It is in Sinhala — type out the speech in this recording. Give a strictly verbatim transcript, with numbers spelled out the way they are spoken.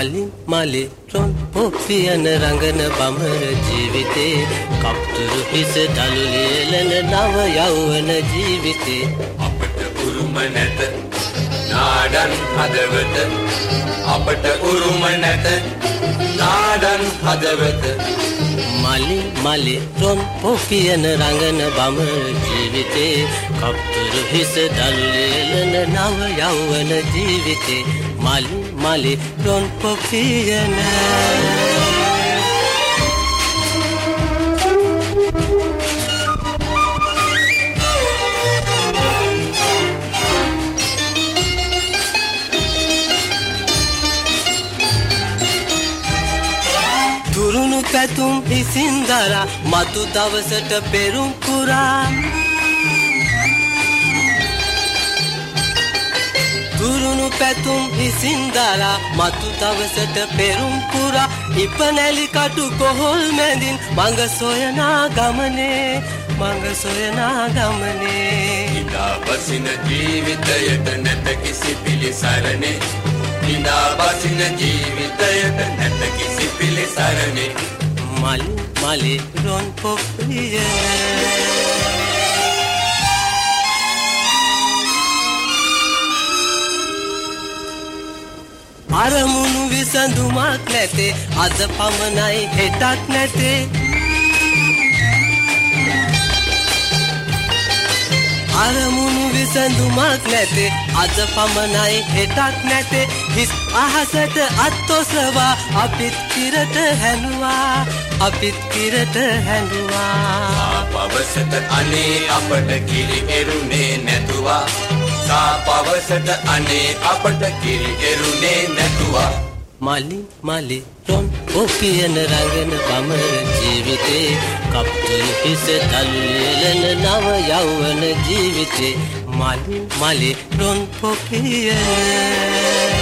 මලි මලි රොන් පොපියන රංගන බමර ජීවිතේ කප්තුරු හිස දළු ලියලන නව යෞවන ජීවිතේ අපට උරුම නැත නාඩන් හදවත අපට උරුම නැත නාඩන් හදවත මලි මලි රොන් පොපියන රංගන බමර ජීවිතේ කප්තුරු හිස දළු ලියලන නව යෞවන ජීවිතේ මලි මලි රොන් පොපියන තුරුණු පැතුම් හිසින් දරා මතු දවසට පෙරුම් පුරා තුරුණු පැතුම් හිසින් දරා මතු දවසට පෙරුම් පුරා ඉපනැලි කටු කොහොල් මැදින් මඟ සොයනා ගමනේ මඟ සොයනා ගමනේ ඉදා බසින ජීවිතයට නැත කිසි පිළිසරණේ ඉදා බසින ජීවිතයට නැත කිසි පිළිසරණේ මලි මලි රොන් පොපියන අරමුණු විසඳුමක් නැතේ අද පමණයි හෙටක් නැතේ අරමුණු විසඳුමක් නැතේ අද පමණයි හෙටක් නැතේ හිස් අහසට අත්ඔසවා අපිත් කිරට හැනුවා අපිත් කිරට හැඬුවා පවසට අනේ අපට කිරි එරුනේ නැතුවා සා පවසට අනේ අපට කිරි එරුනේ නැතුවා මලි මලි රොන් පොපියන රංගන බමර ජීවිතේ කප්තුරු හිස දළු ලියලන නව යෞවන ජීවිතේ මලි මලි රොන් පොපියන